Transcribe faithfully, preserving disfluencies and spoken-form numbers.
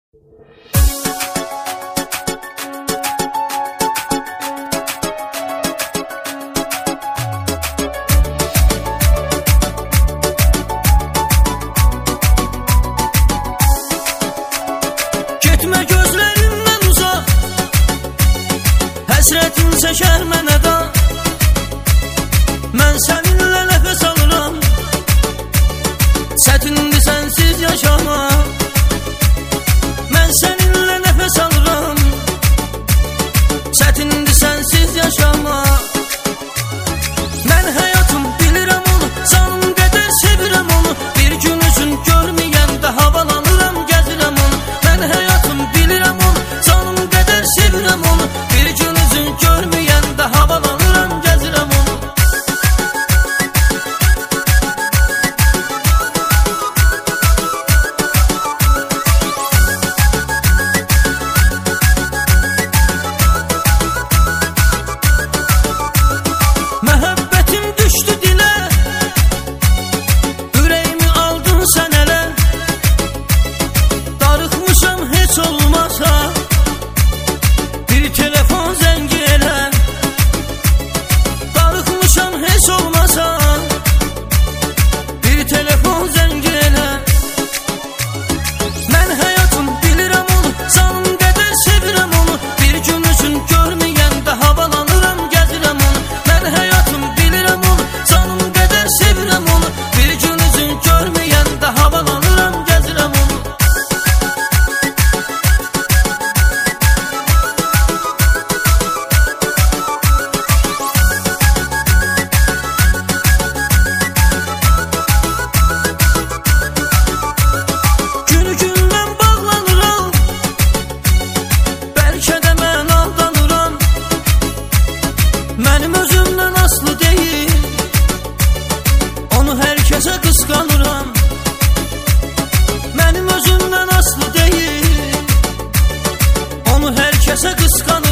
Getmə gözlərimdən uzaq, həsrətin çəkər mənə da. Mən səninlə nəfəs alıram, çətindir sənsiz yaşamaq. Mən səninlə nəfəs alıram, çətindir sənsiz yaşamaq. Mən həyatım bilirəm onu, canım qədər sevirəm onu. Bir gün üçün görməyəndə havalanıram, gəzirəm onu. Mən həyatım bilirəm onu, canım qədər sevirəm onu. Bir gün üçün görməyəndə havalanıram, gəzirəm onu. Məhəbbətim düşdü dilə, ürəyimi aldın sən ələ. Darıxmışam heç olmasa, bir telefon zəngi elə. Darıxmışam heç olmasa, bir telefon zəngi elə. Mən həyatım bilirəm onu, canım qədər sevirəm onu. Bir gün üçün görməyəndə havalanıram, gəzirəm onu. Mən həyatım bilirəm onu, canım qədər sevirəm onu. Bir gün üçün görməyəndə havalanıram, gəzirəm onu. Günü gündən bağlanıram, bəlkə də mən aldanıram. Mənim özümdən aslı deyil, onu hər kəsə qısqanıram. Mənim özümdən aslı deyil, onu hər kəsə qısqanıram.